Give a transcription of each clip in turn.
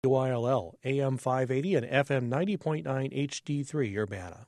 WILL, AM 580 and FM 90.9 HD3 Urbana.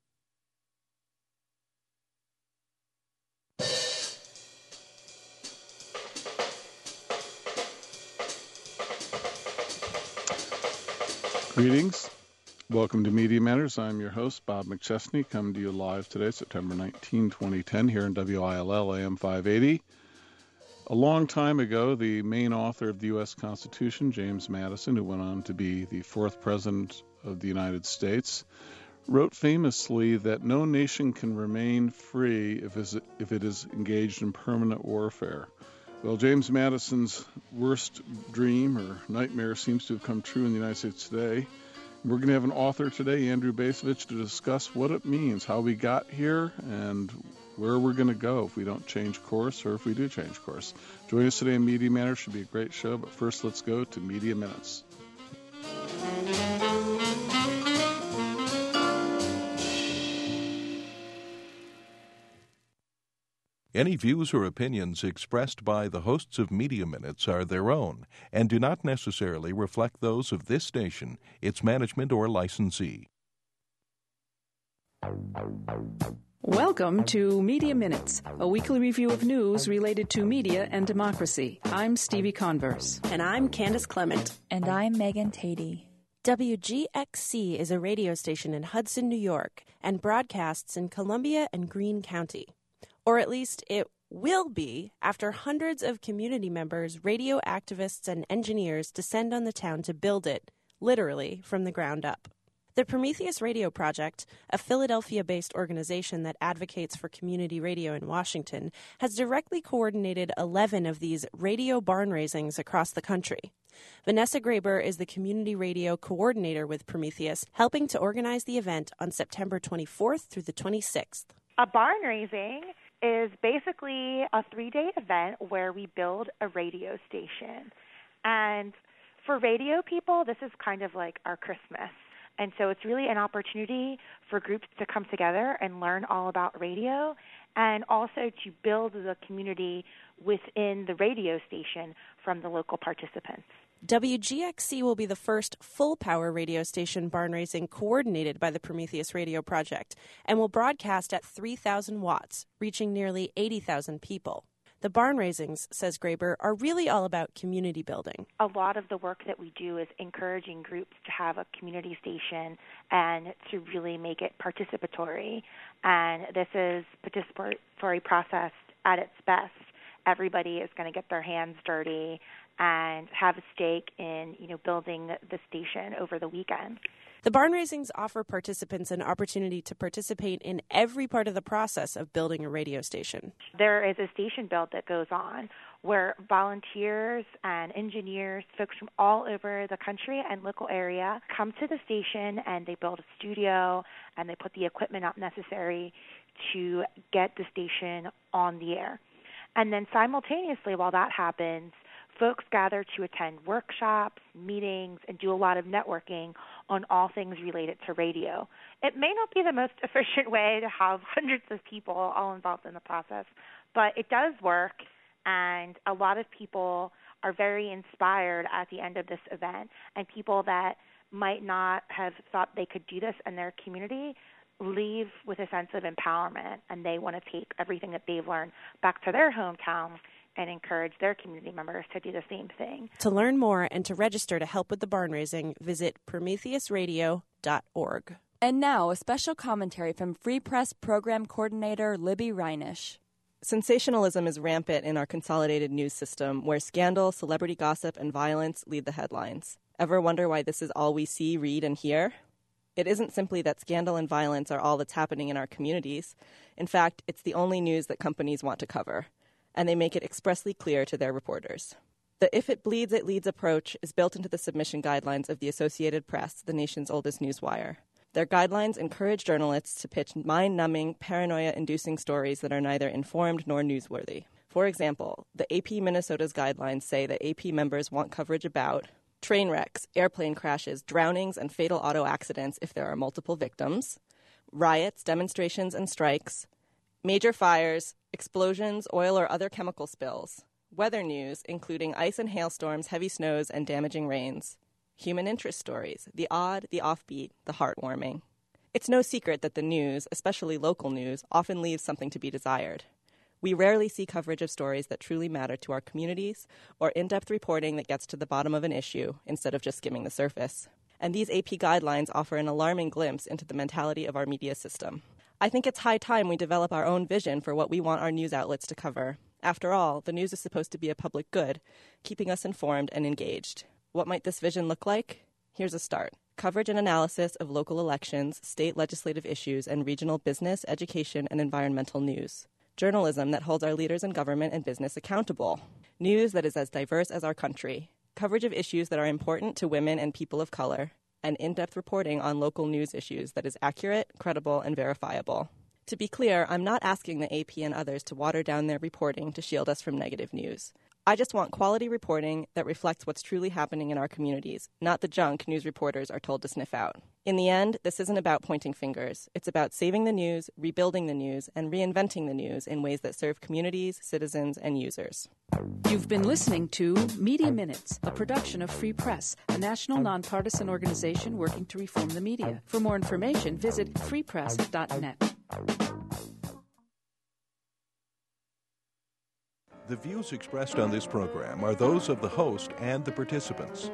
Greetings. Welcome to Media Matters. I'm your host, Bob McChesney, coming to you live today, September 19, 2010, here in WILL AM 580. A long time ago, the main author of the U.S. Constitution, James Madison, who went on to be the fourth president of the United States, wrote famously that no nation can remain free if it is engaged in permanent warfare. Well, James Madison's worst dream or nightmare seems to have come true in the United States today. We're going to have an author today, Andrew Bacevich, to discuss what it means, how we got here, and where we're going to go if we don't change course or if we do change course. Join us today in Media Matters. Should be a great show, but first let's go to Media Minutes. Any views or opinions expressed by the hosts of Media Minutes are their own and do not necessarily reflect those of this station, its management, or licensee. Welcome to Media Minutes, a weekly review of news related to media and democracy. I'm Stevie Converse. And I'm Candace Clement. And I'm Megan Tatey. WGXC is a radio station in Hudson, New York, and broadcasts in Columbia and Greene County. Or at least it will be after hundreds of community members, radio activists, and engineers descend on the town to build it, literally, from the ground up. The Prometheus Radio Project, a Philadelphia-based organization that advocates for community radio in Washington, has directly coordinated 11 of these radio barn raisings across the country. Vanessa Graber is the community radio coordinator with Prometheus, helping to organize the event on September 24th through the 26th. A barn raising is basically a 3-day event where we build a radio station. And for radio people, this is kind of like our Christmas. And so it's really an opportunity for groups to come together and learn all about radio and also to build the community within the radio station from the local participants. WGXC will be the first full-power radio station barn raising coordinated by the Prometheus Radio Project and will broadcast at 3,000 watts, reaching nearly 80,000 people. The barn raisings, says Graber, are really all about community building. A lot of the work that we do is encouraging groups to have a community station and to really make it participatory. And this is participatory process at its best. Everybody is going to get their hands dirty and have a stake in, building the station over the weekend. The barn raisings offer participants an opportunity to participate in every part of the process of building a radio station. There is a station build that goes on where volunteers and engineers, folks from all over the country and local area come to the station and they build a studio and they put the equipment up necessary to get the station on the air. And then simultaneously while that happens, folks gather to attend workshops, meetings, and do a lot of networking on all things related to radio. It may not be the most efficient way to have hundreds of people all involved in the process, but it does work, and a lot of people are very inspired at the end of this event, and people that might not have thought they could do this in their community leave with a sense of empowerment, and they want to take everything that they've learned back to their hometown and encourage their community members to do the same thing. To learn more and to register to help with the barn raising, visit prometheusradio.org. And now, a special commentary from Free Press Program Coordinator Libby Reinisch. Sensationalism is rampant in our consolidated news system, where scandal, celebrity gossip, and violence lead the headlines. Ever wonder why this is all we see, read, and hear? It isn't simply that scandal and violence are all that's happening in our communities. In fact, it's the only news that companies want to cover, and they make it expressly clear to their reporters. The If It Bleeds, It Leads approach is built into the submission guidelines of the Associated Press, the nation's oldest newswire. Their guidelines encourage journalists to pitch mind-numbing, paranoia-inducing stories that are neither informed nor newsworthy. For example, the AP Minnesota's guidelines say that AP members want coverage about train wrecks, airplane crashes, drownings, and fatal auto accidents if there are multiple victims, riots, demonstrations, and strikes, major fires, explosions, oil or other chemical spills, weather news, including ice and hailstorms, heavy snows, and damaging rains, human interest stories, the odd, the offbeat, the heartwarming. It's no secret that the news, especially local news, often leaves something to be desired. We rarely see coverage of stories that truly matter to our communities or in-depth reporting that gets to the bottom of an issue instead of just skimming the surface. And these AP guidelines offer an alarming glimpse into the mentality of our media system. I think it's high time we develop our own vision for what we want our news outlets to cover. After all, the news is supposed to be a public good, keeping us informed and engaged. What might this vision look like? Here's a start. Coverage and analysis of local elections, state legislative issues, and regional business, education, and environmental news. Journalism that holds our leaders in government and business accountable. News that is as diverse as our country. Coverage of issues that are important to women and people of color. And in-depth reporting on local news issues that is accurate, credible, and verifiable. To be clear, I'm not asking the AP and others to water down their reporting to shield us from negative news. I just want quality reporting that reflects what's truly happening in our communities, not the junk news reporters are told to sniff out. In the end, this isn't about pointing fingers. It's about saving the news, rebuilding the news, and reinventing the news in ways that serve communities, citizens, and users. You've been listening to Media Minutes, a production of Free Press, a national nonpartisan organization working to reform the media. For more information, visit freepress.net. The views expressed on this program are those of the host and the participants.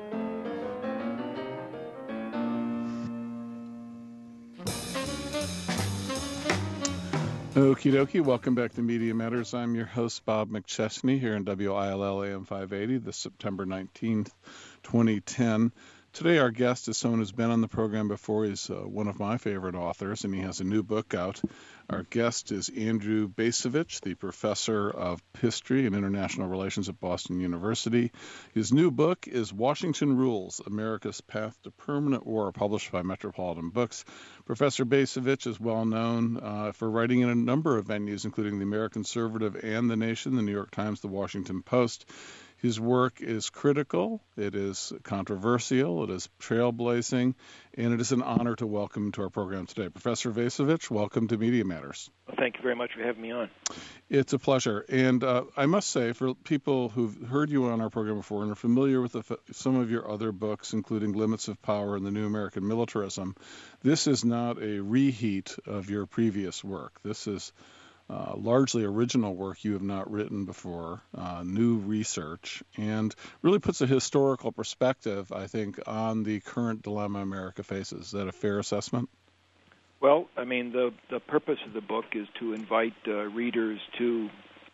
Okie dokie, welcome back to Media Matters. I'm your host, Bob McChesney, here in WILL AM 580, this September 19th, 2010. Today our guest is someone who's been on the program before. He's one of my favorite authors, and he has a new book out. Our guest is Andrew Bacevich, the professor of history and international relations at Boston University. His new book is Washington Rules, America's Path to Permanent War, published by Metropolitan Books. Professor Bacevich is well known for writing in a number of venues, including the American Conservative and The Nation, the New York Times, the Washington Post. His work is critical, it is controversial, it is trailblazing, and it is an honor to welcome him to our program today. Professor Bacevich, welcome to Media Matters. Well, thank you very much for having me on. It's a pleasure. And I must say, for people who've heard you on our program before and are familiar with some of your other books, including Limits of Power and The New American Militarism, this is not a reheat of your previous work. This is largely original work you have not written before, new research, and really puts a historical perspective, I think, on the current dilemma America faces. Is that a fair assessment? Well, I mean, the purpose of the book is to invite readers to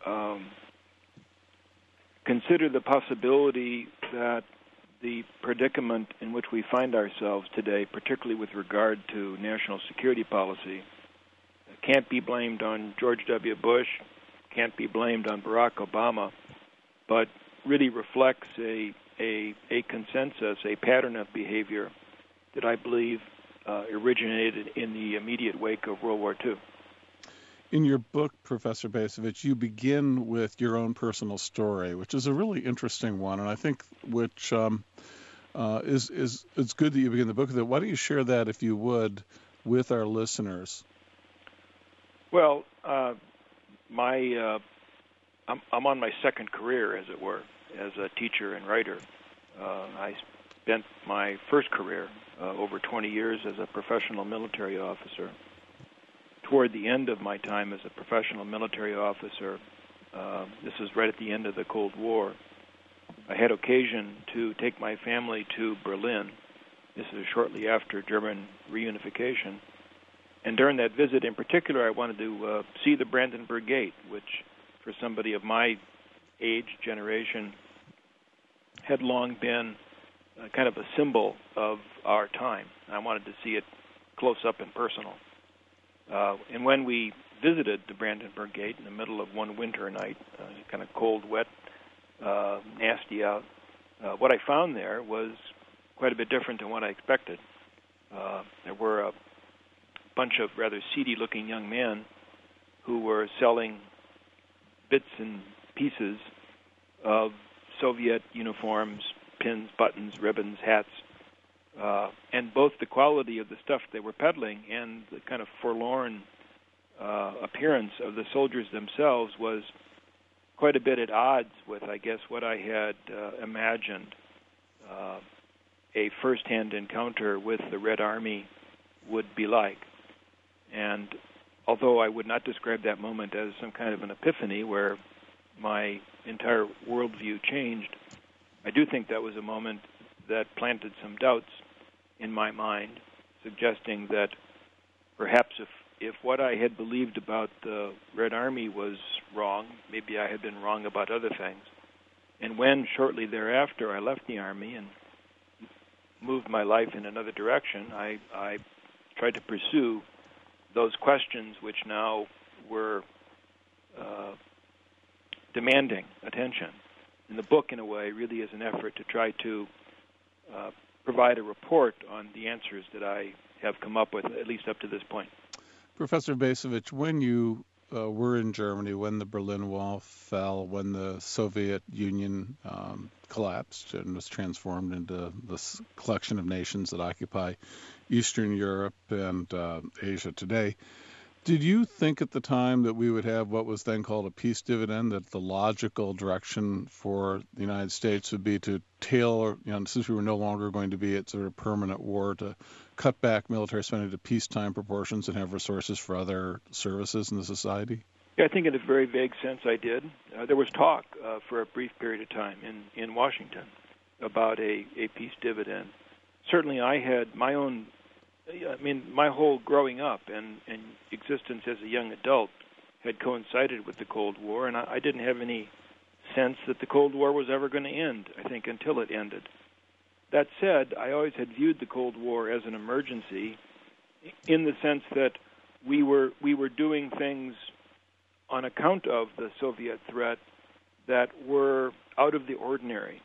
consider the possibility that the predicament in which we find ourselves today, particularly with regard to national security policy, can't be blamed on George W. Bush, can't be blamed on Barack Obama, but really reflects a consensus, a pattern of behavior that I believe originated in the immediate wake of World War II. In your book, Professor Bacevich, you begin with your own personal story, which is a really interesting one, and I think which it's good that you begin the book with it. Why don't you share that, if you would, with our listeners? Well, I'm on my second career, as it were, as a teacher and writer. I spent my first career, over 20 years, as a professional military officer. Toward the end of my time as a professional military officer, this was right at the end of the Cold War, I had occasion to take my family to Berlin. This is shortly after German reunification. And during that visit in particular, I wanted to see the Brandenburg Gate, which for somebody of my age, generation, had long been kind of a symbol of our time. I wanted to see it close up and personal. And when we visited the Brandenburg Gate in the middle of one winter night, kind of cold, wet, nasty out, what I found there was quite a bit different than what I expected. There were a bunch of rather seedy-looking young men who were selling bits and pieces of Soviet uniforms, pins, buttons, ribbons, hats, and both the quality of the stuff they were peddling and the kind of forlorn appearance of the soldiers themselves was quite a bit at odds with, I guess, what I had imagined. a first-hand encounter with the Red Army would be like. And although I would not describe that moment as some kind of an epiphany where my entire worldview changed, I do think that was a moment that planted some doubts in my mind, suggesting that perhaps if what I had believed about the Red Army was wrong, maybe I had been wrong about other things. And when shortly thereafter I left the Army and moved my life in another direction, I tried to pursue those questions which now were demanding attention. And the book, in a way, really is an effort to try to provide a report on the answers that I have come up with, at least up to this point. Professor Bacevich, when you were in Germany, when the Berlin Wall fell, when the Soviet Union collapsed and was transformed into this collection of nations that occupy Eastern Europe and Asia today, did you think at the time that we would have what was then called a peace dividend, that the logical direction for the United States would be to tailor, since we were no longer going to be at sort of permanent war, to cut back military spending to peacetime proportions and have resources for other services in the society? Yeah, I think in a very vague sense I did. There was talk for a brief period of time in Washington about a peace dividend. Certainly I had my own, my whole growing up and existence as a young adult had coincided with the Cold War, and I didn't have any sense that the Cold War was ever going to end, I think, until it ended. That said, I always had viewed the Cold War as an emergency in the sense that we were doing things on account of the Soviet threat that were out of the ordinary.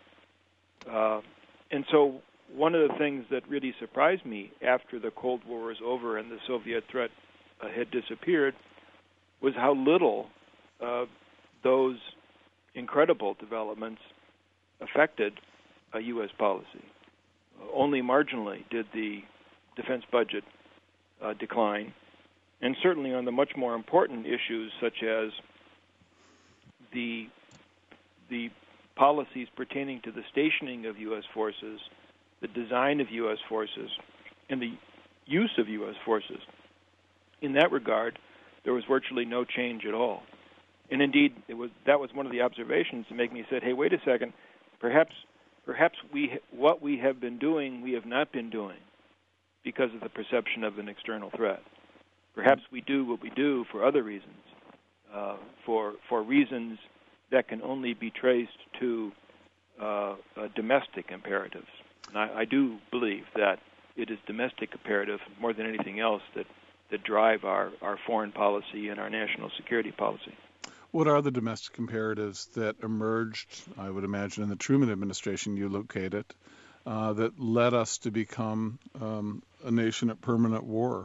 And so one of the things that really surprised me after the Cold War was over and the Soviet threat had disappeared was how little those incredible developments affected U.S. policy. Only marginally did the defense budget decline, and certainly on the much more important issues such as the policies pertaining to the stationing of U.S. forces, the design of U.S. forces, and the use of U.S. forces. In that regard, there was virtually no change at all. And indeed, that was one of the observations to make me say, hey, wait a second, perhaps what we have been doing, we have not been doing because of the perception of an external threat. Perhaps we do what we do for other reasons, for reasons that can only be traced to domestic imperatives. And I do believe that it is domestic imperative more than anything else that drive our foreign policy and our national security policy. What are the domestic imperatives that emerged, I would imagine, in the Truman administration you located, that led us to become a nation at permanent war?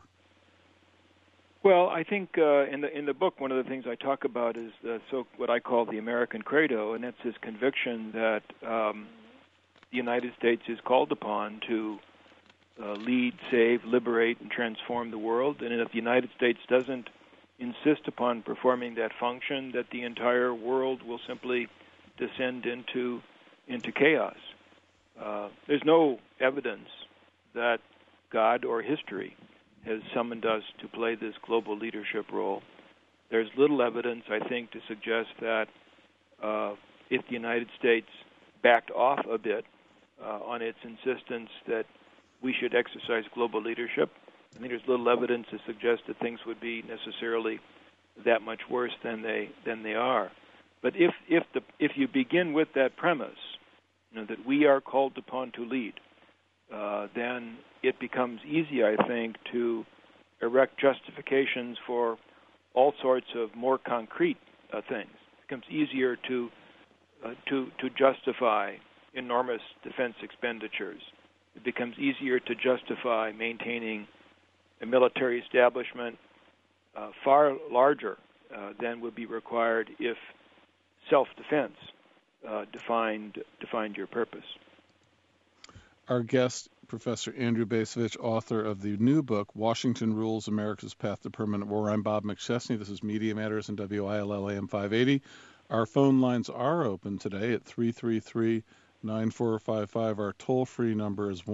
Well, I think in the book, one of the things I talk about is what I call the American credo, and that's this conviction that the United States is called upon to lead, save, liberate, and transform the world, and if the United States doesn't insist upon performing that function, that the entire world will simply descend into chaos. There's no evidence that God or history has summoned us to play this global leadership role. There's little evidence, I think, to suggest that if the United States backed off a bit on its insistence that we should exercise global leadership, I think there's little evidence to suggest that things would be necessarily that much worse than they are. But if you begin with that premise, that we are called upon to lead, then it becomes easy, I think, to erect justifications for all sorts of more concrete things. It becomes easier to justify enormous defense expenditures. It becomes easier to justify maintaining a military establishment far larger than would be required if self-defense defined your purpose. Our guest, Professor Andrew Bacevich, author of the new book, Washington Rules, America's Path to Permanent War. I'm Bob McChesney. This is Media Matters in WILL AM 580. Our phone lines are open today at 333-935-3333 9455. Our toll-free number is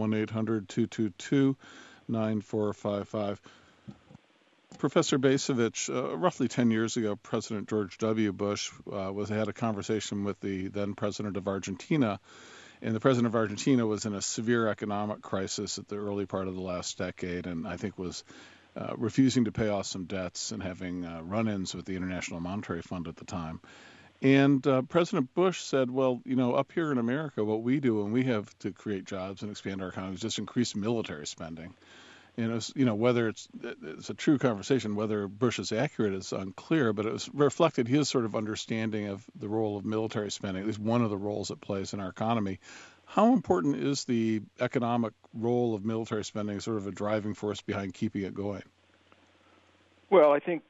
1-800-222-9455. Professor Bacevich, roughly 10 years ago, President George W. Bush had a conversation with the then president of Argentina, and the president of Argentina was in a severe economic crisis at the early part of the last decade, and I think was refusing to pay off some debts and having run-ins with the International Monetary Fund at the time. And President Bush said, well, up here in America, what we do when we have to create jobs and expand our economy is just increase military spending. Whether it's a true conversation, whether Bush is accurate is unclear, but it was reflected his sort of understanding of the role of military spending, at least one of the roles it plays in our economy. How important is the economic role of military spending as sort of a driving force behind keeping it going? Well, I think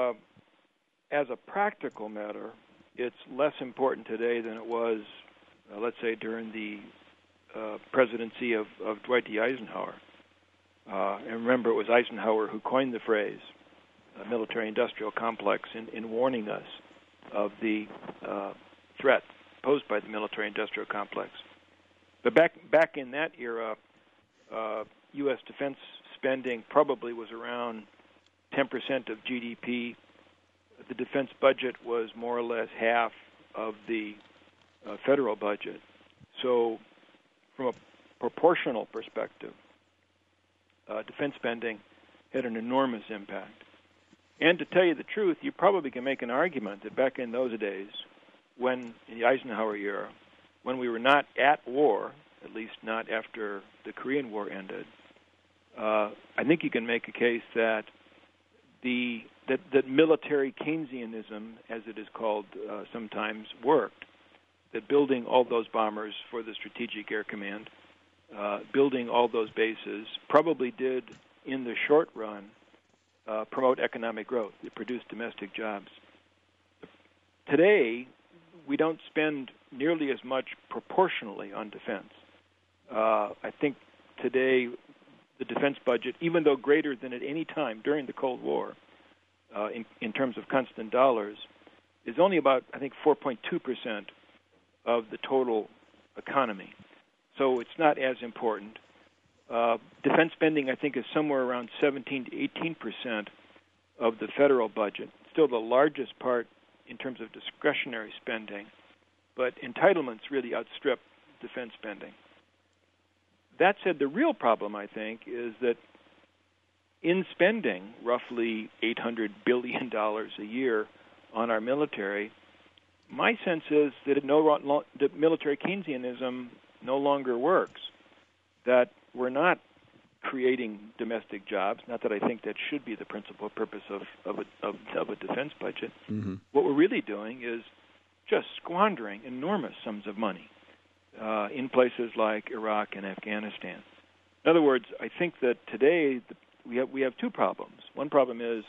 as a practical matter, it's less important today than it was, let's say, during the presidency of Dwight D. Eisenhower. And remember, it was Eisenhower who coined the phrase military-industrial complex in warning us of the threat posed by the military-industrial complex. But back in that era, U.S. defense spending probably was around 10% of GDP. The defense budget was more or less half of the federal budget. So from a proportional perspective, defense spending had an enormous impact. And to tell you the truth, you probably can make an argument that back in those days, in the Eisenhower era, when we were not at war, at least not after the Korean War ended, I think you can make a case that that military Keynesianism, as it is called sometimes, worked. That building all those bombers for the Strategic Air Command, building all those bases, probably did, in the short run, promote economic growth. It produced domestic jobs. Today, we don't spend nearly as much proportionally on defense. I think today the defense budget, even though greater than at any time during the Cold War, in terms of constant dollars, is only about, I think, 4.2% of the total economy. So it's not as important. Defense spending, I think, is somewhere around 17 to 18% of the federal budget. Still the largest part in terms of discretionary spending, but entitlements really outstrip defense spending. That said, the real problem, I think, is that in spending roughly $800 billion a year on our military, my sense is that that military Keynesianism no longer works, that we're not creating domestic jobs, not that I think that should be the principal purpose of a defense budget. Mm-hmm. What we're really doing is just squandering enormous sums of money in places like Iraq and Afghanistan. In other words, I think that today we have two problems. One problem is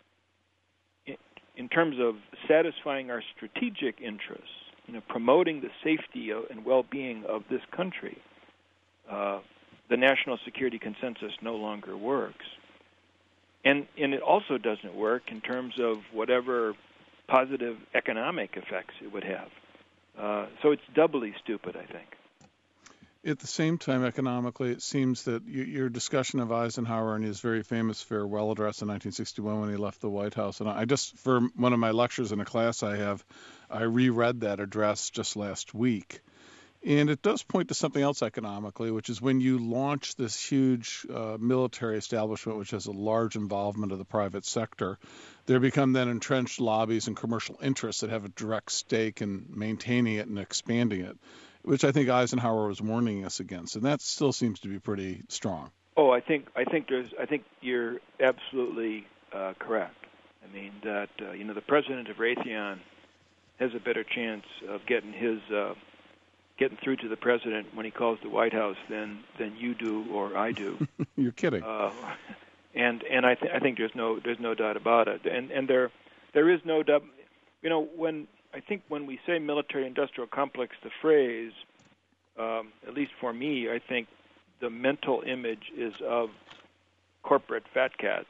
in terms of satisfying our strategic interests, promoting the safety and well-being of this country, the national security consensus no longer works. And it also doesn't work in terms of whatever positive economic effects it would have. So it's doubly stupid, I think. At the same time, economically, it seems that your discussion of Eisenhower and his very famous farewell address in 1961 when he left the White House, and I just, for one of my lectures in a class I reread that address just last week. And it does point to something else economically, which is when you launch this huge military establishment, which has a large involvement of the private sector, there become then entrenched lobbies and commercial interests that have a direct stake in maintaining it and expanding it, which I think Eisenhower was warning us against, and that still seems to be pretty strong. Oh, I think you're absolutely correct. I mean that the president of Raytheon has a better chance of getting through to the president when he calls the White House than you do or I do. You're kidding. And I think there's no doubt about it. And there is no doubt. When we say military-industrial complex, the phrase, at least for me, I think the mental image is of corporate fat cats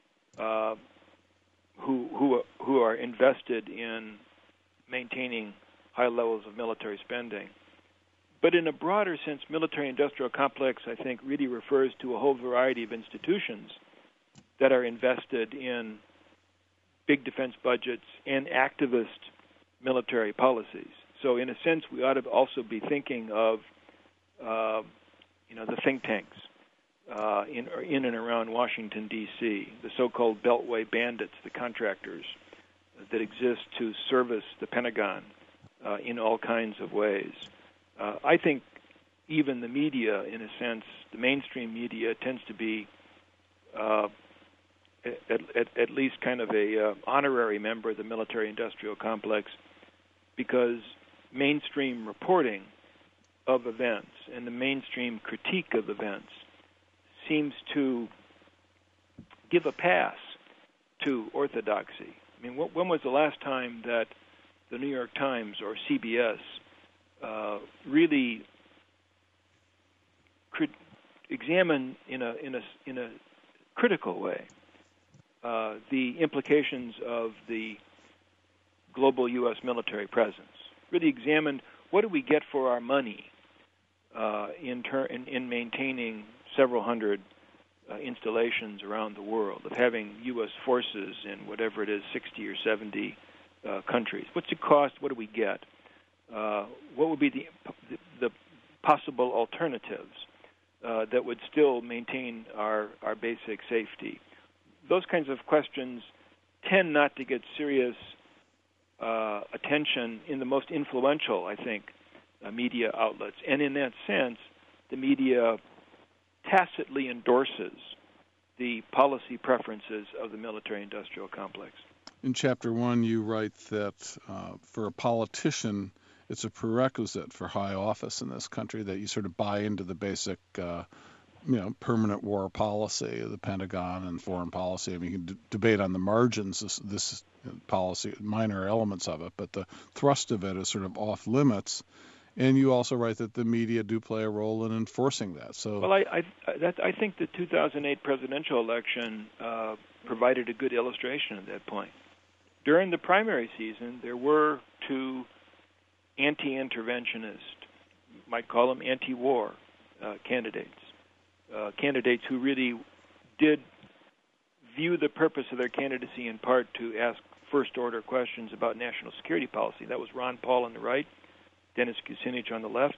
who are invested in maintaining high levels of military spending. But in a broader sense, military-industrial complex, I think, really refers to a whole variety of institutions that are invested in big defense budgets and activist military policies. So in a sense, we ought to also be thinking of, the think tanks in and around Washington, D.C., the so-called Beltway bandits, the contractors that exist to service the Pentagon in all kinds of ways. I think even the media, in a sense, the mainstream media, tends to be at least kind of a honorary member of the military-industrial complex, because mainstream reporting of events and the mainstream critique of events seems to give a pass to orthodoxy. I mean, when was the last time that the New York Times or CBS really could examine in a critical way the implications of the global U.S. military presence? Really examined what do we get for our money in maintaining several hundred installations around the world, of having U.S. forces in whatever it is, 60 or 70 countries. What's it cost? What do we get? What would be the possible alternatives that would still maintain our basic safety? Those kinds of questions tend not to get serious attention in the most influential, I think, media outlets. And in that sense, the media tacitly endorses the policy preferences of the military-industrial complex. In Chapter 1, you write that for a politician, it's a prerequisite for high office in this country that you sort of buy into the basic, permanent war policy of the Pentagon and foreign policy. I mean, you can debate on the margins this policy, minor elements of it, but the thrust of it is sort of off limits. And you also write that the media do play a role in enforcing that. So, well, I think the 2008 presidential election provided a good illustration of that point. During the primary season, there were two anti-interventionist, might call them anti-war candidates who really did view the purpose of their candidacy in part to ask first-order questions about national security policy. That was Ron Paul on the right, Dennis Kucinich on the left.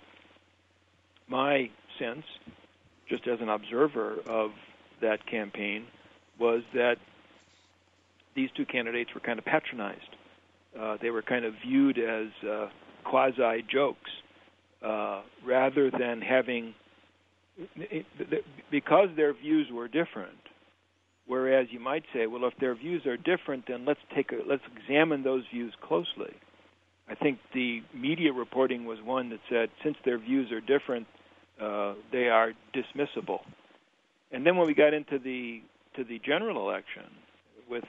My sense, just as an observer of that campaign, was that these two candidates were kind of patronized. They were kind of viewed as quasi-jokes rather than having, because their views were different. Whereas you might say, well, if their views are different, then let's examine those views closely. I think the media reporting was one that said, since their views are different, they are dismissible. And then when we got into the general election with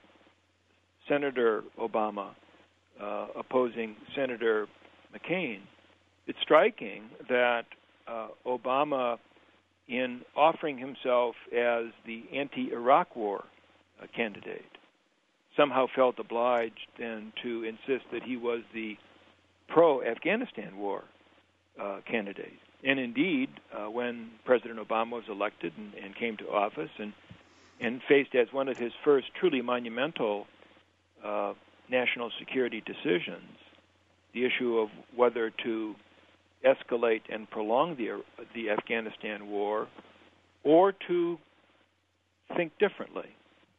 Senator Obama opposing Senator McCain, it's striking that Obama, in offering himself as the anti-Iraq war candidate, somehow felt obliged then to insist that he was the pro-Afghanistan war candidate. And indeed, when President Obama was elected and came to office and faced as one of his first truly monumental national security decisions the issue of whether to escalate and prolong the Afghanistan war or to think differently,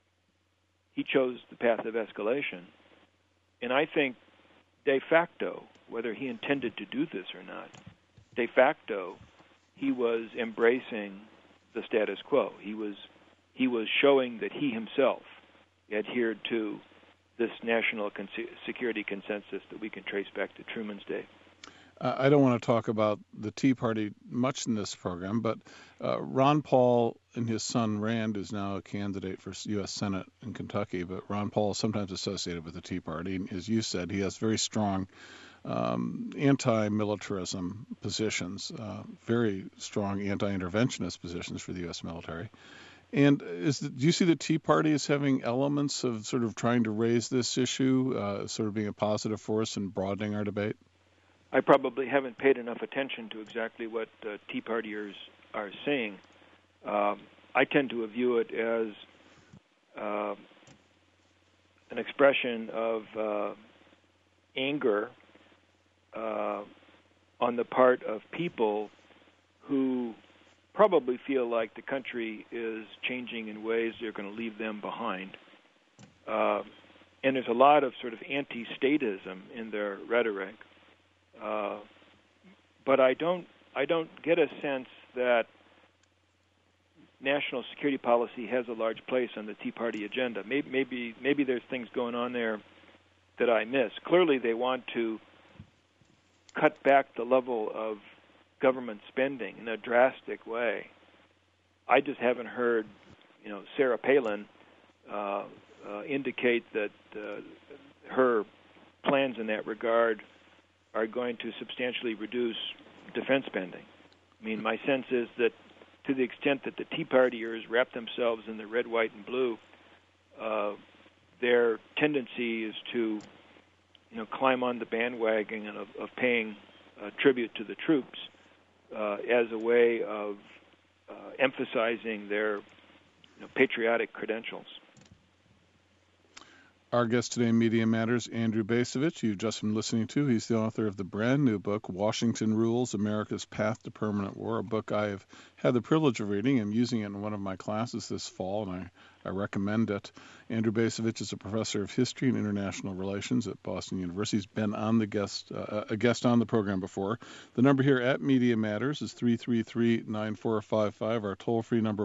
he chose the path of escalation. And I think de facto, whether he intended to do this or not, de facto, he was embracing the status quo. He was showing that he himself adhered to this national security consensus that we can trace back to Truman's day. I don't want to talk about the Tea Party much in this program, but Ron Paul and his son Rand is now a candidate for U.S. Senate in Kentucky, but Ron Paul is sometimes associated with the Tea Party. And as you said, he has very strong anti-militarism positions, very strong anti-interventionist positions for the U.S. military. And do you see the Tea Party as having elements of sort of trying to raise this issue, sort of being a positive force in broadening our debate? I probably haven't paid enough attention to exactly what Tea Partiers are saying. I tend to view it as an expression of anger on the part of people who probably feel like the country is changing in ways that are going to leave them behind. And there's a lot of sort of anti-statism in their rhetoric. But I don't get a sense that national security policy has a large place on the Tea Party agenda. Maybe there's things going on there that I miss. Clearly, they want to cut back the level of government spending in a drastic way. I just haven't heard, Sarah Palin indicate that her plans in that regard are going to substantially reduce defense spending. I mean, my sense is that to the extent that the Tea Partiers wrap themselves in the red, white, and blue, their tendency is to, climb on the bandwagon of paying tribute to the troops as a way of emphasizing their patriotic credentials. Our guest today in Media Matters, Andrew Bacevich, you've just been listening to. He's the author of the brand new book, Washington Rules, America's Path to Permanent War, a book I have had the privilege of reading. I'm using it in one of my classes this fall, and I recommend it. Andrew Bacevich is a professor of history and international relations at Boston University. He's been on a guest on the program before. The number here at Media Matters is 333-9455. Our toll-free number,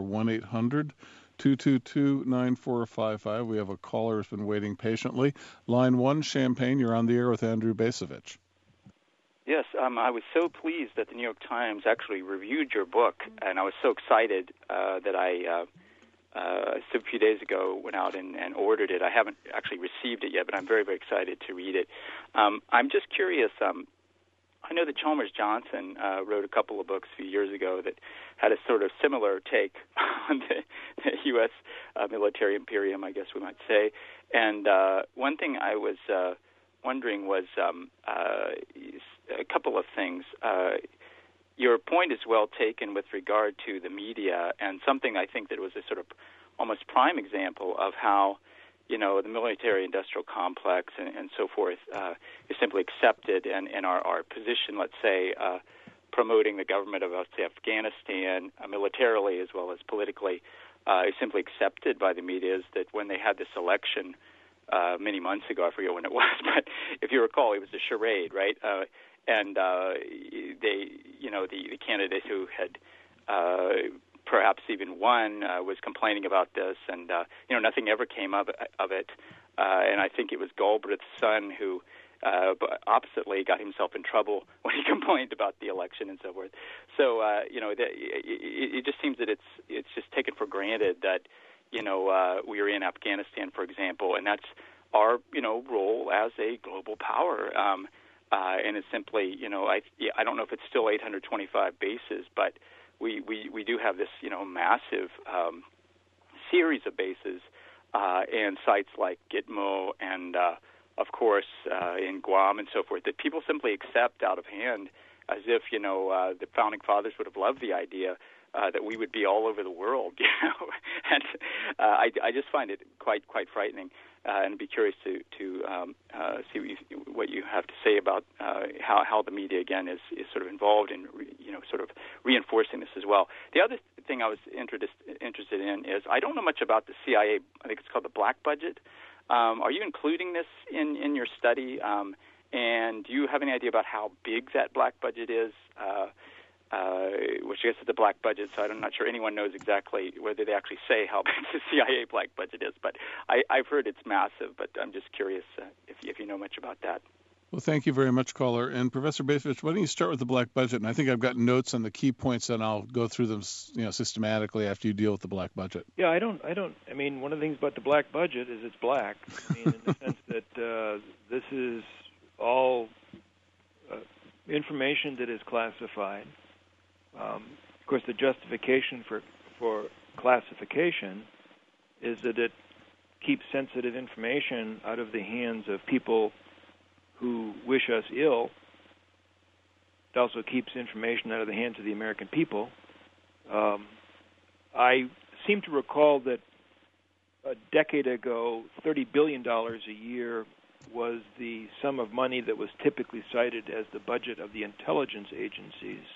1-800-222-9455. We have a caller who's been waiting patiently. Line 1, Champaign, you're on the air with Andrew Bacevich. Yes, I was so pleased that the New York Times actually reviewed your book, and I was so excited that I, a few days ago, went out and ordered it. I haven't actually received it yet, but I'm very, very excited to read it. I'm just curious. I know that Chalmers Johnson wrote a couple of books a few years ago that had a sort of similar take on the U.S. Military imperium, I guess we might say. And one thing I was wondering was a couple of things. Your point is well taken with regard to the media, and something I think that was a sort of almost prime example of how the military-industrial complex and so forth is simply accepted, and our position, let's say, promoting the government of, let's say, Afghanistan militarily as well as politically is simply accepted by the media. Is that when they had this election many months ago, I forget when it was, but if you recall, it was a charade, right? And they, the candidate who had perhaps even one was complaining about this, and nothing ever came of it. And I think it was Galbraith's son who, oppositely, got himself in trouble when he complained about the election and so forth. So it just seems that it's just taken for granted that we are in Afghanistan, for example, and that's our role as a global power. And it's simply I don't know if it's still 825 bases, but we do have this massive series of bases and sites like Gitmo and of course in Guam and so forth that people simply accept out of hand as if the founding fathers would have loved the idea that we would be all over the world, and I just find it quite frightening, and be curious to see what you have to say about how the media again is sort of involved in sort of reinforcing this as well. The other thing I was interested in is I don't know much about the CIA. I think it's called the Black Budget. Are you including this in your study? And do you have any idea about how big that Black Budget is? Which I guess is the Black Budget, so I'm not sure anyone knows exactly whether they actually say how big the CIA Black Budget is. But I've heard it's massive, but I'm just curious if you know much about that. Well, thank you very much, caller. And Professor Bacevich, why don't you start with the Black Budget? And I think I've got notes on the key points, and I'll go through them systematically after you deal with the Black Budget. Yeah, I mean, one of the things about the Black Budget is it's black. I mean, in the sense that this is all information that is classified. Of course, the justification for classification is that it keeps sensitive information out of the hands of people who wish us ill, It also keeps information out of the hands of the American people. I seem to recall that a decade ago, $30 billion a year was the sum of money that was typically cited as the budget of the intelligence agencies.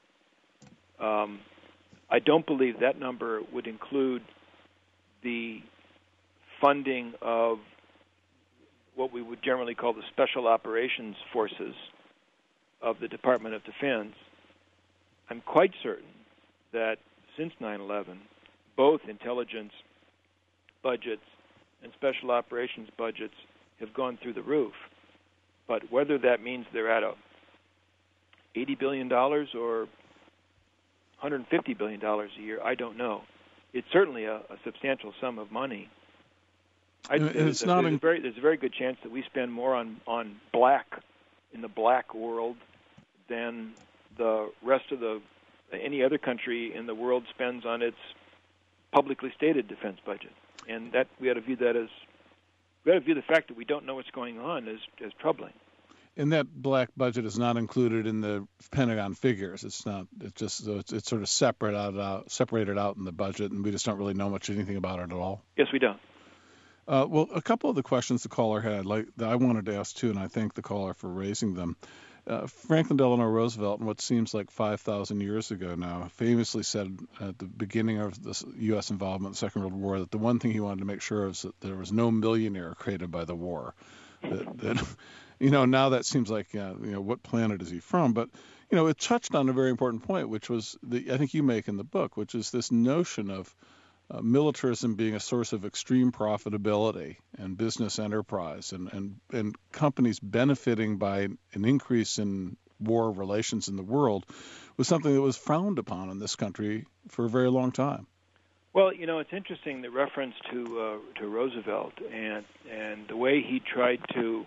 I don't believe that number would include the funding of what we would generally call the special operations forces of the Department of Defense. I'm quite certain that since 9/11, both intelligence budgets and special operations budgets have gone through the roof. But whether that means they're at $80 billion or $150 billion a year, I don't know. It's certainly a substantial sum of money. There's a very good chance that we spend more on black in the black world than the rest of any other country in the world spends on its publicly stated defense budget. And that we ought to view the fact that we don't know what's going on as troubling. And that black budget is not included in the Pentagon figures. It's not. It's just it's sort of separated out in the budget, and we just don't really know anything about it at all. Yes, we don't. Well, a couple of the questions the caller had, that I wanted to ask too, and I thank the caller for raising them. Franklin Delano Roosevelt, in what seems like 5,000 years ago now, famously said at the beginning of the U.S. involvement in the Second World War that the one thing he wanted to make sure is that there was no millionaire created by the war. That now that seems like, what planet is he from? But, it touched on a very important point, which was, I think you make in the book, which is this notion of militarism being a source of extreme profitability and business enterprise and companies benefiting by an increase in war relations in the world was something that was frowned upon in this country for a very long time. Well, it's interesting, the reference to Roosevelt and the way he tried to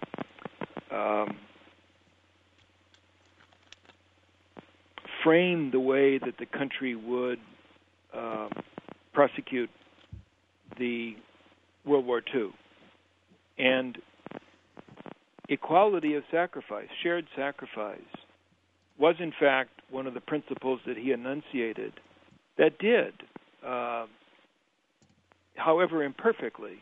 frame the way that the country would prosecute the World War II. And equality of sacrifice, shared sacrifice, was in fact one of the principles that he enunciated that did, however imperfectly,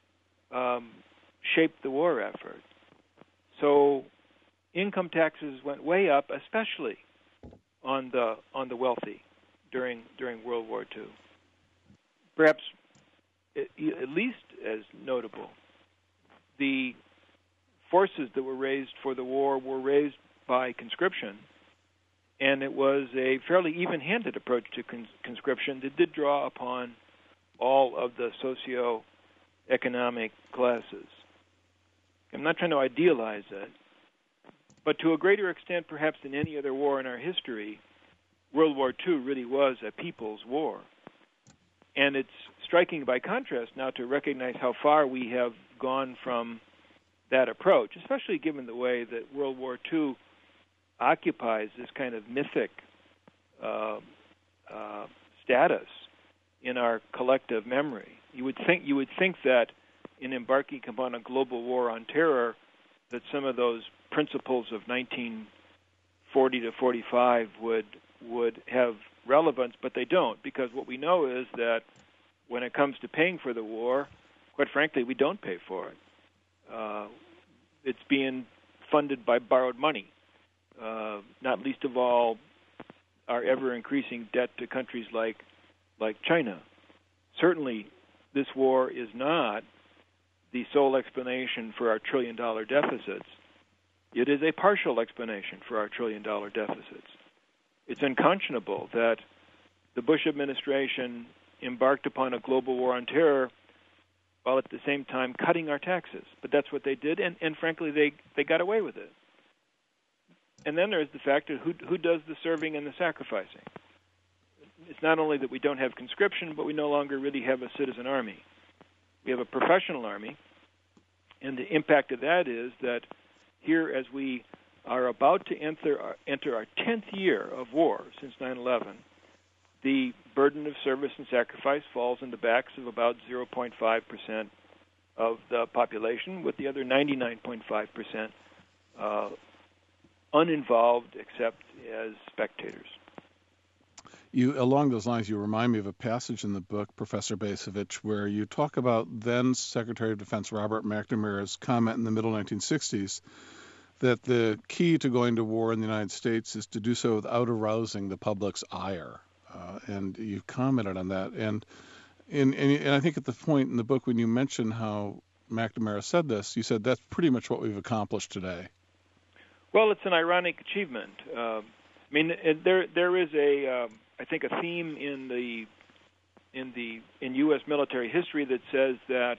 shape the war effort. So income taxes went way up, especially on the wealthy during World War II. Perhaps at least as notable, the forces that were raised for the war were raised by conscription, and it was a fairly even-handed approach to conscription that did draw upon all of the socio-economic classes. I'm not trying to idealize it, but to a greater extent perhaps than any other war in our history, World War II really was a people's war. And it's striking by contrast now to recognize how far we have gone from that approach, especially given the way that World War II occupies this kind of mythic status in our collective memory. You would think that in embarking upon a global war on terror, that some of those principles of 1940 to 45 would have relevance, but they don't, because what we know is that when it comes to paying for the war, quite frankly, we don't pay for it. It's being funded by borrowed money, not least of all our ever-increasing debt to countries like China. Certainly, this war is not the sole explanation for our trillion-dollar deficits. It is a partial explanation for our trillion-dollar deficits. It's unconscionable that the Bush administration embarked upon a global war on terror while at the same time cutting our taxes. But that's what they did, and frankly, they got away with it. And then there's the fact of who does the serving and the sacrificing. It's not only that we don't have conscription, but we no longer really have a citizen army. We have a professional army, and the impact of that is that here, as we are about to enter our 10th year of war since 9/11, the burden of service and sacrifice falls on the backs of about 0.5% of the population, with the other 99.5% uninvolved except as spectators. Along those lines, you remind me of a passage in the book, Professor Bacevich, where you talk about then Secretary of Defense Robert McNamara's comment in the middle 1960s that the key to going to war in the United States is to do so without arousing the public's ire. And you commented on that. And I think at the point in the book when you mentioned how McNamara said this, you said that's pretty much what we've accomplished today. Well, it's an ironic achievement. There is I think a theme in U.S. military history that says that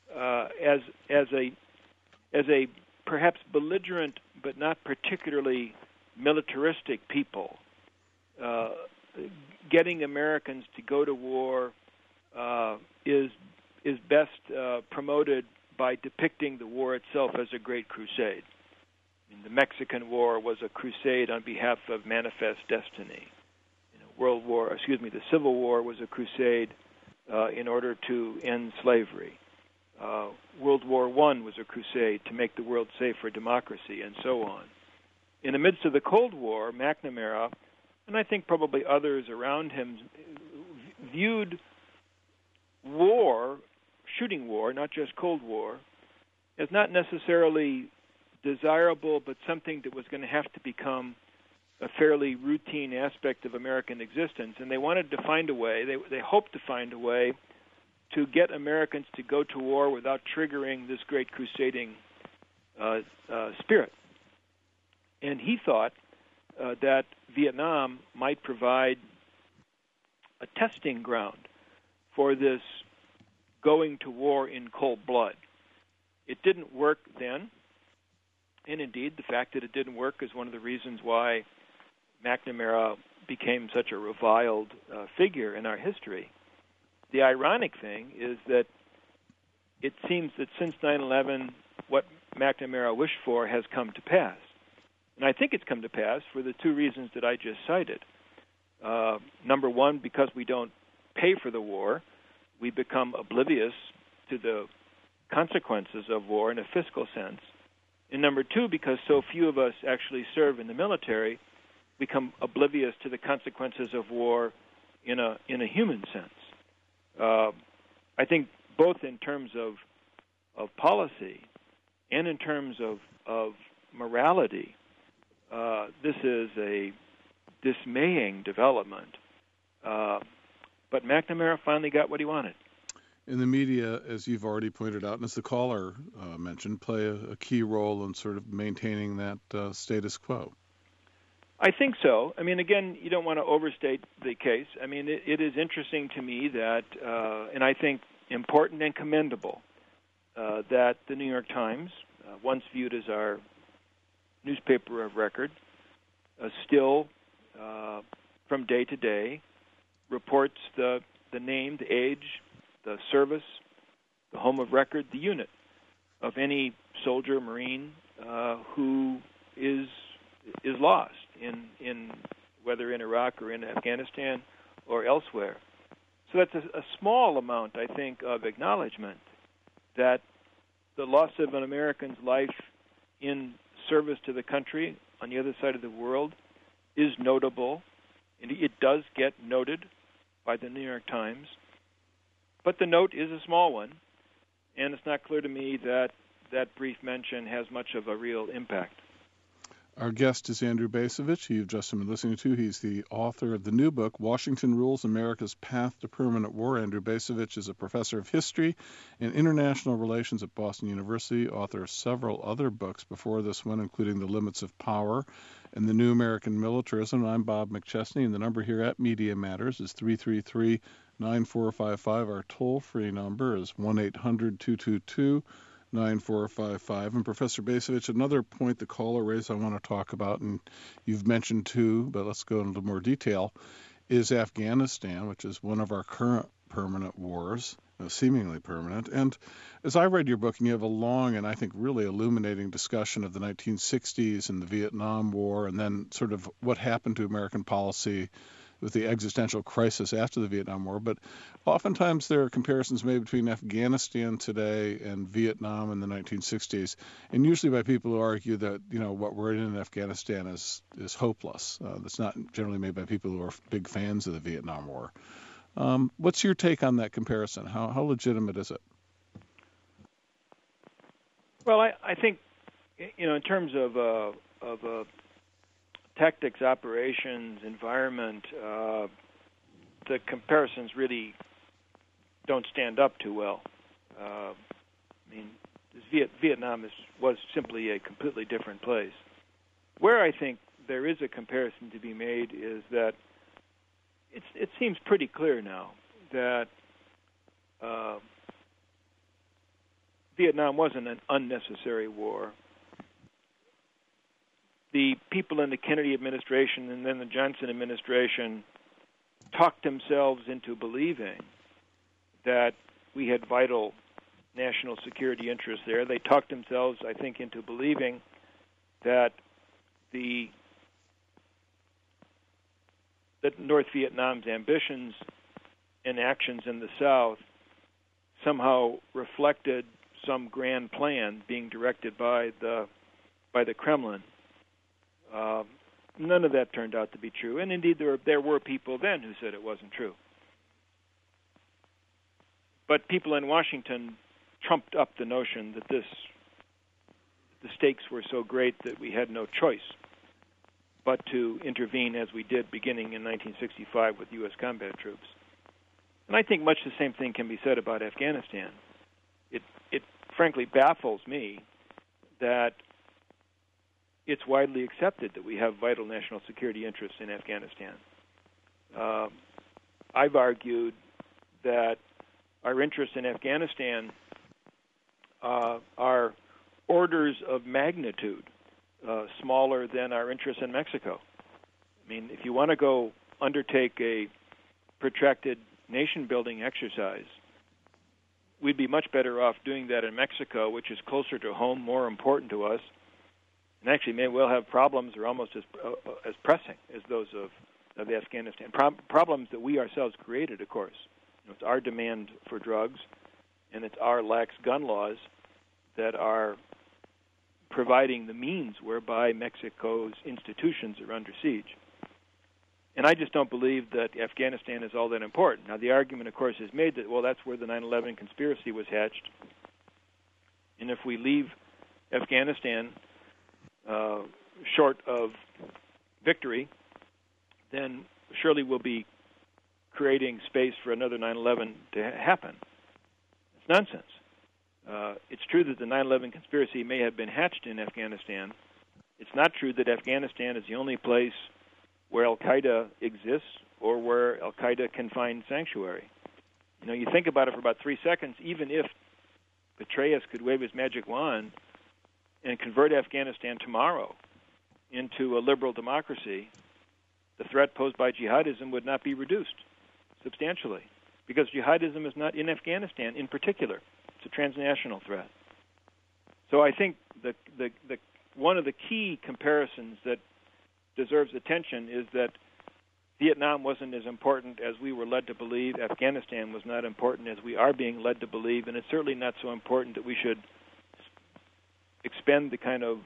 as a perhaps belligerent but not particularly militaristic people, getting Americans to go to war is best promoted by depicting the war itself as a great crusade. The Mexican War was a crusade on behalf of manifest destiny. The Civil War was a crusade in order to end slavery. World War I was a crusade to make the world safe for democracy, and so on. In the midst of the Cold War, McNamara, and I think probably others around him, viewed war, shooting war, not just Cold War, as not necessarily desirable, but something that was going to have to become a fairly routine aspect of American existence. And they wanted to find a way, they hoped to find a way to get Americans to go to war without triggering this great crusading spirit. And he thought that Vietnam might provide a testing ground for this going to war in cold blood. It didn't work then, and indeed the fact that it didn't work is one of the reasons why McNamara became such a reviled figure in our history. The ironic thing is that it seems that since 9/11, what McNamara wished for has come to pass. And I think it's come to pass for the two reasons that I just cited. Number one, because we don't pay for the war, we become oblivious to the consequences of war in a fiscal sense. And number two, because so few of us actually serve in the military, become oblivious to the consequences of war in a human sense. I think both in terms of policy and in terms of morality, this is a dismaying development. But McNamara finally got what he wanted. And the media, as you've already pointed out, and as the caller mentioned, play a key role in sort of maintaining that status quo. I think so. I mean, again, you don't want to overstate the case. I mean, it is interesting to me that, and I think important and commendable, that the New York Times, once viewed as our newspaper of record, still, from day to day, reports the name, the age, the service, the home of record, the unit of any soldier, Marine, who is lost in whether in Iraq or in Afghanistan or elsewhere. So that's a small amount, I think, of acknowledgement that the loss of an American's life in service to the country on the other side of the world is notable, and it does get noted by the New York Times. But the note is a small one, and it's not clear to me that that brief mention has much of a real impact. Our guest is Andrew Bacevich, who you've just been listening to. He's the author of the new book, Washington Rules, America's Path to Permanent War. Andrew Bacevich is a professor of history and international relations at Boston University, author of several other books before this one, including The Limits of Power and The New American Militarism. I'm Bob McChesney, and the number here at Media Matters is 333-9455. Our toll-free number is 1-800-222-9455. And Professor Bacevich, another point the caller raised I want to talk about, and you've mentioned too, but let's go into more detail, is Afghanistan, which is one of our current permanent wars, seemingly permanent. And as I read your book, and you have a long and I think really illuminating discussion of the 1960s and the Vietnam War, and then sort of what happened to American policy with the existential crisis after the Vietnam War. But oftentimes there are comparisons made between Afghanistan today and Vietnam in the 1960s, and usually by people who argue that what we're in Afghanistan is hopeless. That's not generally made by people who are big fans of the Vietnam War. What's your take on that comparison? How legitimate is it? Well, I think, in terms of tactics, operations, environment, the comparisons really don't stand up too well. Vietnam was simply a completely different place. Where I think there is a comparison to be made is that it seems pretty clear now that Vietnam wasn't an unnecessary war. The people in the Kennedy administration and then the Johnson administration talked themselves into believing that we had vital national security interests there. They talked themselves, I think, into believing that North Vietnam's ambitions and actions in the South somehow reflected some grand plan being directed by the Kremlin. None of that turned out to be true, and indeed there were people then who said it wasn't true. But people in Washington trumped up the notion that the stakes were so great that we had no choice but to intervene as we did beginning in 1965 with U.S. combat troops. And I think much the same thing can be said about Afghanistan. It frankly baffles me that it's widely accepted that we have vital national security interests in Afghanistan. I've argued that our interests in Afghanistan are orders of magnitude smaller than our interests in Mexico. I mean, if you want to go undertake a protracted nation-building exercise, we'd be much better off doing that in Mexico, which is closer to home, more important to us, and actually may well have problems that are almost as pressing as those of Afghanistan. Problems that we ourselves created, of course. It's our demand for drugs, and it's our lax gun laws that are providing the means whereby Mexico's institutions are under siege. And I just don't believe that Afghanistan is all that important. Now, the argument, of course, is made that, well, that's where the 9/11 conspiracy was hatched. And if we leave Afghanistan short of victory, then surely we'll be creating space for another 9/11 to happen. It's nonsense. It's true that the 9/11 conspiracy may have been hatched in Afghanistan. It's not true that Afghanistan is the only place where Al-Qaeda exists or where Al-Qaeda can find sanctuary. You think about it for about 3 seconds, even if Petraeus could wave his magic wand and convert Afghanistan tomorrow into a liberal democracy, the threat posed by jihadism would not be reduced substantially, because jihadism is not in Afghanistan in particular. It's a transnational threat. So I think the one of the key comparisons that deserves attention is that Vietnam wasn't as important as we were led to believe. Afghanistan was not important as we are being led to believe, and it's certainly not so important that we should expend the kind of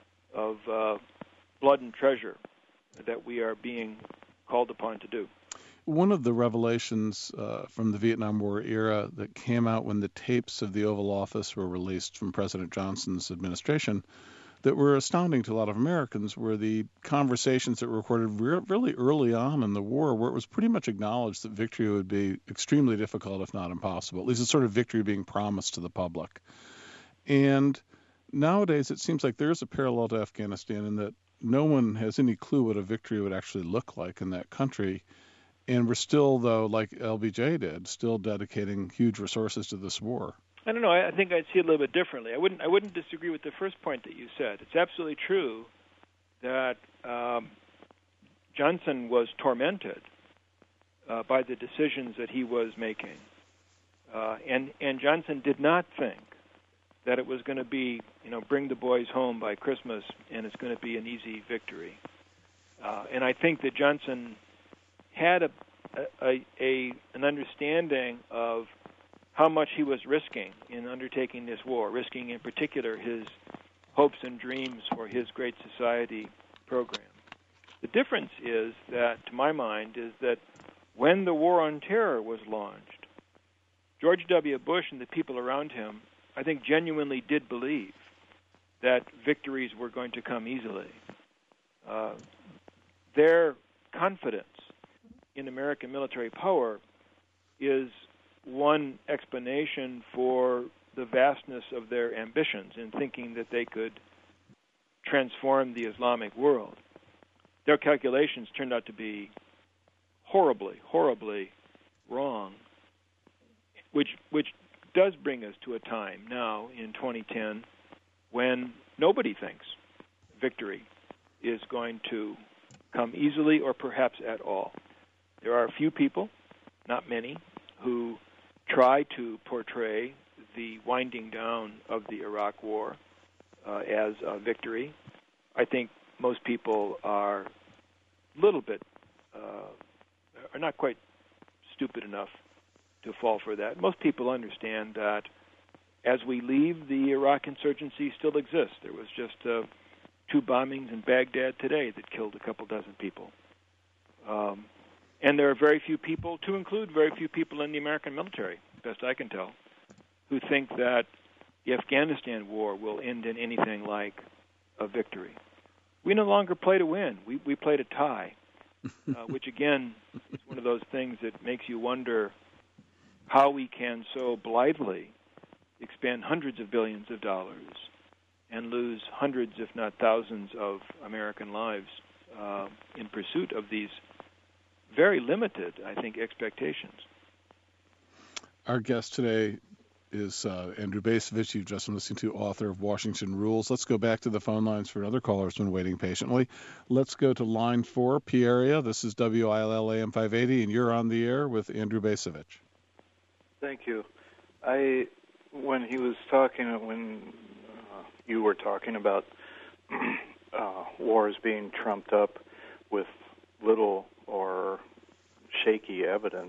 blood and treasure that we are being called upon to do. One of the revelations from the Vietnam War era that came out when the tapes of the Oval Office were released from President Johnson's administration that were astounding to a lot of Americans were the conversations that were recorded really early on in the war, where it was pretty much acknowledged that victory would be extremely difficult, if not impossible, at least a sort of victory being promised to the public. And nowadays it seems like there's a parallel to Afghanistan in that no one has any clue what a victory would actually look like in that country. And we're still, though, like LBJ did, still dedicating huge resources to this war. I don't know. I think I'd see it a little bit differently. I wouldn't disagree with the first point that you said. It's absolutely true that Johnson was tormented by the decisions that he was making, and Johnson did not think that it was going to be, bring the boys home by Christmas and it's going to be an easy victory. And I think that Johnson had an understanding of how much he was risking in undertaking this war, risking in particular his hopes and dreams for his Great Society program. The difference is that, to my mind, is that when the War on Terror was launched, George W. Bush and the people around him, I think, genuinely did believe that victories were going to come easily. Their confidence in American military power is one explanation for the vastness of their ambitions in thinking that they could transform the Islamic world. Their calculations turned out to be horribly, horribly wrong, which does bring us to a time now in 2010 when nobody thinks victory is going to come easily or perhaps at all. There are a few people, not many, who try to portray the winding down of the Iraq War as a victory. I think most people are a little bit, are not quite stupid enough to fall for that. Most people understand that as we leave, the Iraq insurgency still exists. There was just 2 bombings in Baghdad today that killed a couple dozen people. And there are very few people, to include very few people in the American military, best I can tell, who think that the Afghanistan war will end in anything like a victory. We no longer play to win. We play to tie, which, again, is one of those things that makes you wonder how we can so blithely expend hundreds of billions of dollars and lose hundreds, if not thousands, of American lives in pursuit of these very limited, I think, expectations. Our guest today is Andrew Bacevich. You've just been listening to, author of Washington Rules. Let's go back to the phone lines for another caller who's been waiting patiently. Let's go to line 4, Peoria. This is WILL AM 580, and you're on the air with Andrew Bacevich. Thank you. When he was talking, when you were talking about wars being trumped up with little or shaky evidence,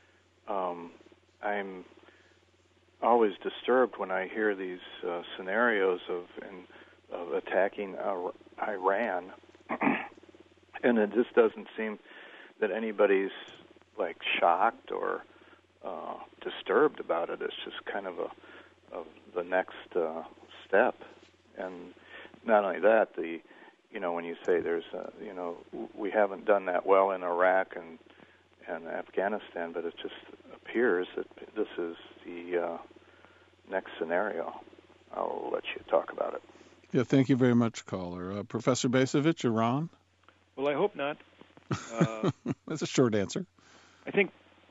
I'm always disturbed when I hear these scenarios of attacking Iran, and it just doesn't seem that anybody's like shocked or disturbed about it. It's just kind of the next step. And not only that, when you say there's we haven't done that well in Iraq and Afghanistan, but it just appears that this is the next scenario. I'll let you talk about it. Yeah, thank you very much, caller. Professor Bacevich, Iran? Well, I hope not. That's a short answer. I think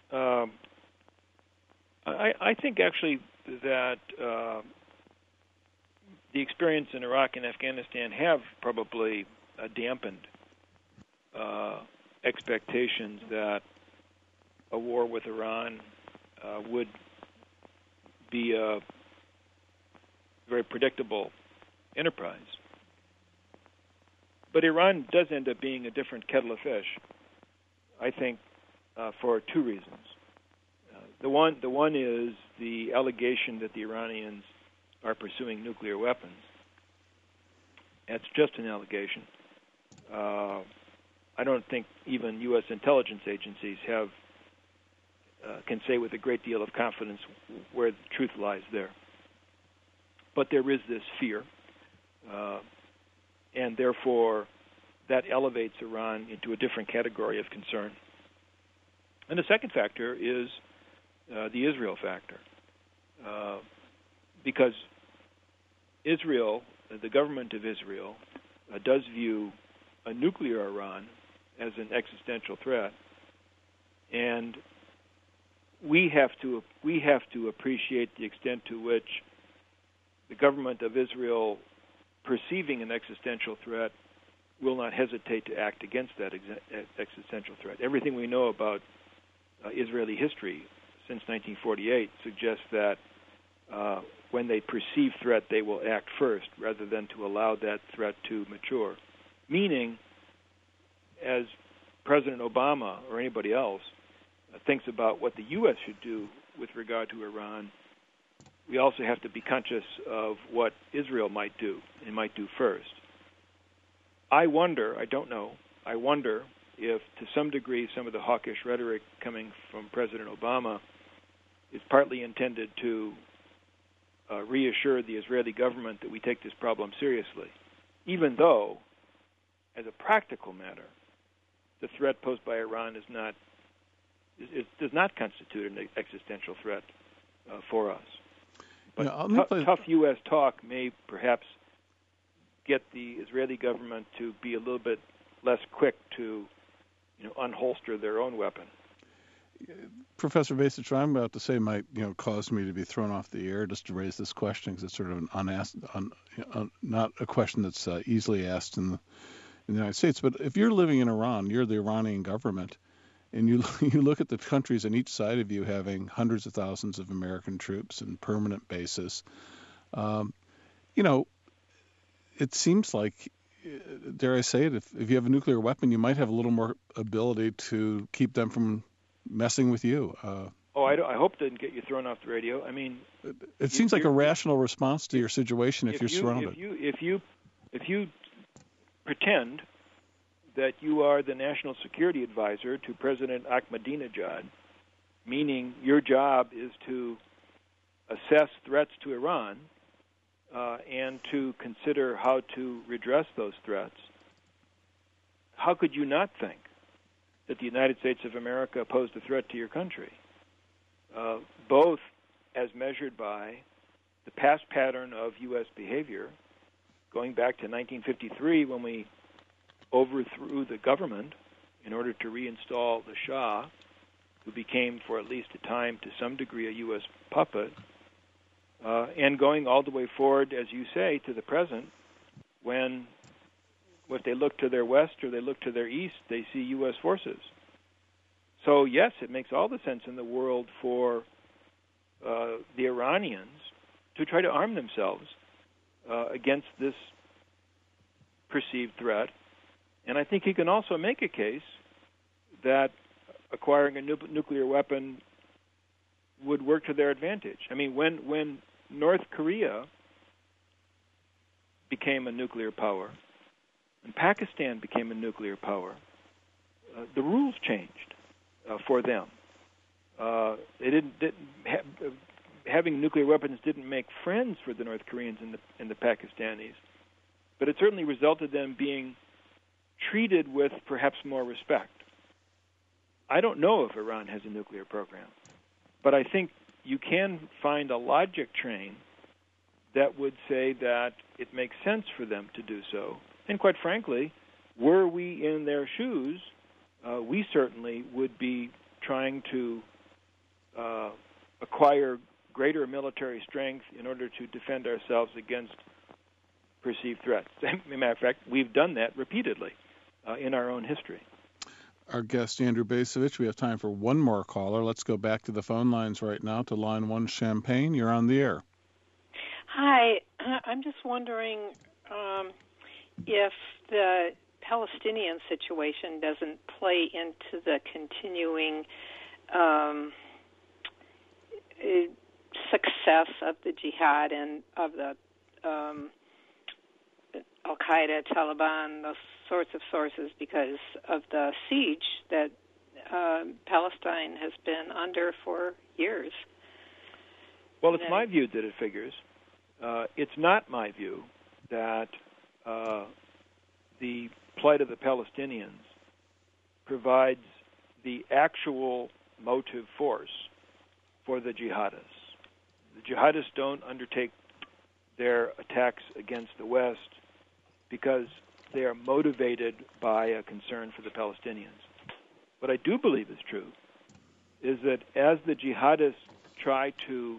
I think actually that the experience in Iraq and Afghanistan have probably dampened expectations that a war with Iran would be a very predictable enterprise. But Iran does end up being a different kettle of fish, I think, for 2 reasons. The one is the allegation that the Iranians are pursuing nuclear weapons. That's just an allegation. I don't think even U.S. intelligence agencies can say with a great deal of confidence where the truth lies there. But there is this fear, and therefore that elevates Iran into a different category of concern. And the second factor is the Israel factor, because Israel, the government of Israel, does view a nuclear Iran as an existential threat, and we have to appreciate the extent to which the government of Israel, perceiving an existential threat, will not hesitate to act against that existential threat. Everything we know about Israeli history since 1948 suggests that when they perceive threat, they will act first rather than to allow that threat to mature. Meaning, as President Obama or anybody else thinks about what the U.S. should do with regard to Iran, we also have to be conscious of what Israel might do and might do first. I wonder if, to some degree, some of the hawkish rhetoric coming from President Obama is partly intended to reassure the Israeli government that we take this problem seriously, even though, as a practical matter, the threat posed by Iran does not constitute an existential threat for us. But tough U.S. talk may perhaps get the Israeli government to be a little bit less quick to, unholster their own weapon. Professor Vasich, what I'm about to say might, cause me to be thrown off the air just to raise this question, because it's sort of an unasked, not a question that's easily asked in the United States. But if you're living in Iran, you're the Iranian government, and you look at the countries on each side of you having hundreds of thousands of American troops and permanent bases, it seems like, dare I say it, if you have a nuclear weapon, you might have a little more ability to keep them from messing with you. I hope it didn't get you thrown off the radio. I mean, it seems like a rational response to your situation if you're surrounded. If you pretend that you are the national security advisor to President Ahmadinejad, meaning your job is to assess threats to Iran and to consider how to redress those threats, how could you not think that the United States of America posed a threat to your country, both as measured by the past pattern of U.S. behavior, going back to 1953 when we overthrew the government in order to reinstall the Shah, who became, for at least a time, to some degree, a U.S. puppet, and going all the way forward, as you say, to the present, when if they look to their west or they look to their east, they see U.S. forces. So, yes, it makes all the sense in the world for the Iranians to try to arm themselves against this perceived threat. And I think he can also make a case that acquiring a nuclear weapon would work to their advantage. I mean, when North Korea became a nuclear power and Pakistan became a nuclear power, the rules changed for them. Having nuclear weapons didn't make friends for the North Koreans and the Pakistanis, but it certainly resulted in them being treated with perhaps more respect. I don't know if Iran has a nuclear program, but I think you can find a logic train that would say that it makes sense for them to do so. And quite frankly, were we in their shoes, we certainly would be trying to acquire greater military strength in order to defend ourselves against perceived threats. As a matter of fact, we've done that repeatedly in our own history. Our guest, Andrew Bacevich. We have time for one more caller. Let's go back to the phone lines right now to line 1, Champaign. You're on the air. Hi. I'm just wondering if the Palestinian situation doesn't play into the continuing success of the jihad and of the Al-Qaeda, Taliban, those sorts of sources, because of the siege that Palestine has been under for years. Well, it's my view that it figures. It's not my view that the plight of the Palestinians provides the actual motive force for the jihadists. The jihadists don't undertake their attacks against the West because they are motivated by a concern for the Palestinians. What I do believe is true is that as the jihadists try to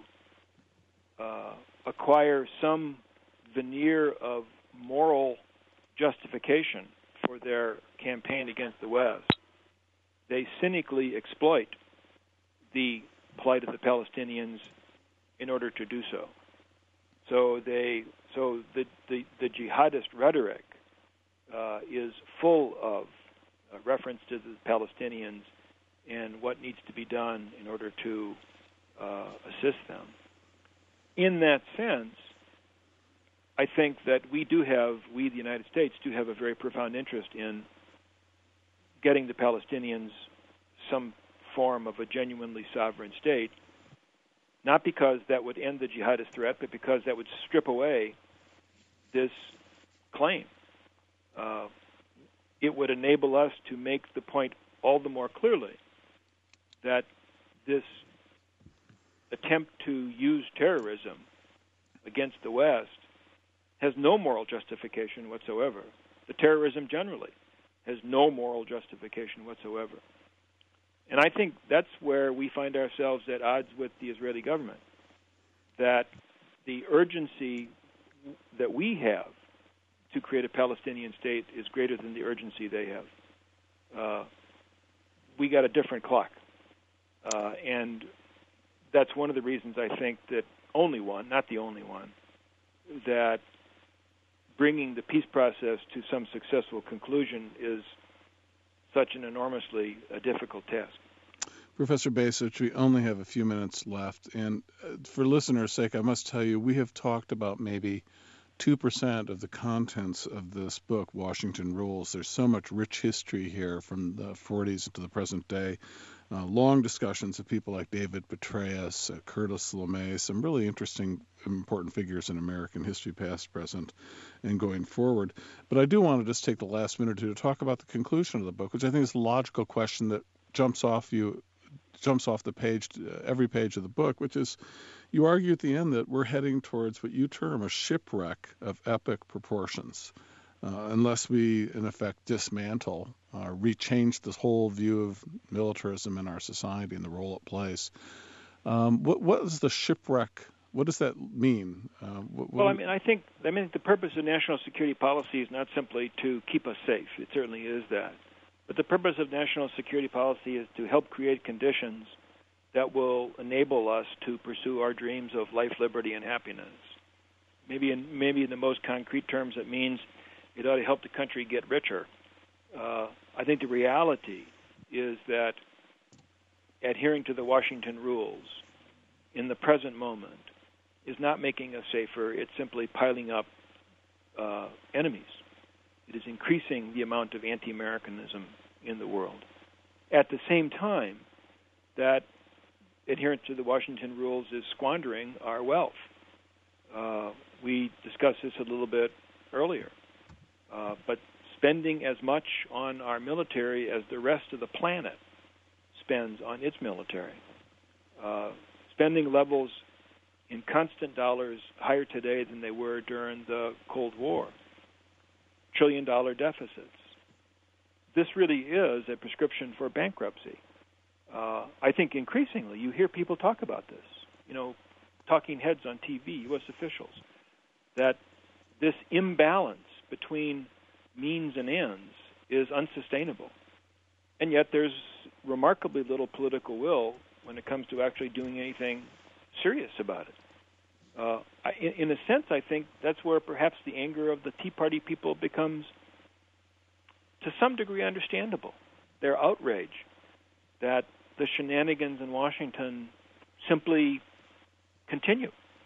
acquire some veneer of moral justification for their campaign against the West, they cynically exploit the plight of the Palestinians in order to do so. So the jihadist rhetoric is full of reference to the Palestinians and what needs to be done in order to assist them. In that sense, I think that we, the United States, do have a very profound interest in getting the Palestinians some form of a genuinely sovereign state, not because that would end the jihadist threat, but because that would strip away this claim. It would enable us to make the point all the more clearly that this attempt to use terrorism against the West has no moral justification whatsoever. The terrorism generally has no moral justification whatsoever. And I think that's where we find ourselves at odds with the Israeli government, that the urgency that we have to create a Palestinian state is greater than the urgency they have. We got a different clock. And that's one of the reasons I think that only one, not the only one, that bringing the peace process to some successful conclusion is such an enormously difficult task. Professor Bacich, we only have a few minutes left, and for listeners' sake, I must tell you, we have talked about maybe 2% of the contents of this book, Washington Rules. There's so much rich history here from the 40s to the present day. Long discussions of people like David Petraeus, Curtis LeMay, some really interesting, important figures in American history, past, present, and going forward. But I do want to just take the last minute or two to talk about the conclusion of the book, which I think is a logical question that jumps off the page, every page of the book, which is you argue at the end that we're heading towards what you term a shipwreck of epic proportions. Unless we, in effect, dismantle, rechange this whole view of militarism in our society and the role it plays. What is the shipwreck? What does that mean? I think the purpose of national security policy is not simply to keep us safe. It certainly is that. But the purpose of national security policy is to help create conditions that will enable us to pursue our dreams of life, liberty, and happiness. Maybe in the most concrete terms, it means it ought to help the country get richer. I think the reality is that adhering to the Washington rules in the present moment is not making us safer. It's simply piling up enemies. It is increasing the amount of anti-Americanism in the world. At the same time, that adherence to the Washington rules is squandering our wealth. We discussed this a little bit earlier. But spending as much on our military as the rest of the planet spends on its military. Spending levels in constant dollars higher today than they were during the Cold War. $1 trillion deficits. This really is a prescription for bankruptcy. I think increasingly you hear people talk about this. Talking heads on TV, U.S. officials, that this imbalance between means and ends is unsustainable. And yet there's remarkably little political will when it comes to actually doing anything serious about it. In a sense, I think that's where perhaps the anger of the Tea Party people becomes, to some degree, understandable. Their outrage that the shenanigans in Washington simply continue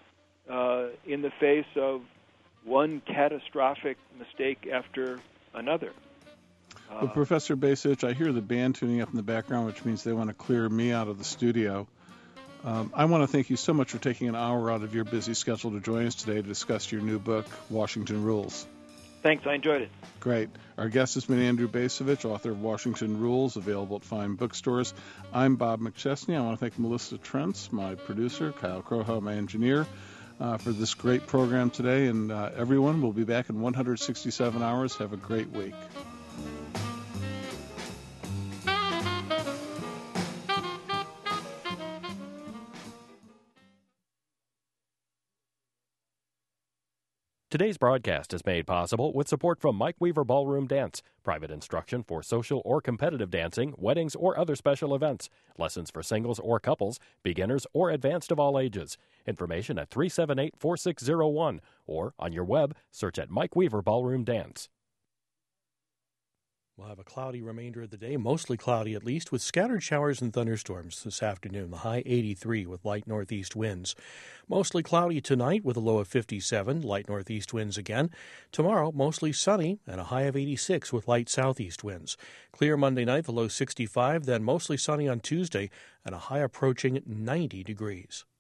in the face of one catastrophic mistake after another. Well, Professor Bacich, I hear the band tuning up in the background, which means they want to clear me out of the studio. I want to thank you so much for taking an hour out of your busy schedule to join us today to discuss your new book, Washington Rules. Thanks, I enjoyed it. Great. Our guest has been Andrew Bacevich, author of Washington Rules, available at fine bookstores. I'm Bob McChesney. I want to thank Melissa Trentz, my producer, Kyle Croho, my engineer, for this great program today. And everyone, we'll be back in 167 hours. Have a great week. Today's broadcast is made possible with support from Mike Weaver Ballroom Dance, private instruction for social or competitive dancing, weddings, or other special events, lessons for singles or couples, beginners or advanced of all ages. Information at 378-4601 or on your web, search at Mike Weaver Ballroom Dance. We'll have a cloudy remainder of the day, mostly cloudy at least, with scattered showers and thunderstorms this afternoon. The high 83 with light northeast winds. Mostly cloudy tonight with a low of 57, light northeast winds again. Tomorrow, mostly sunny and a high of 86 with light southeast winds. Clear Monday night, the low 65, then mostly sunny on Tuesday and a high approaching 90 degrees.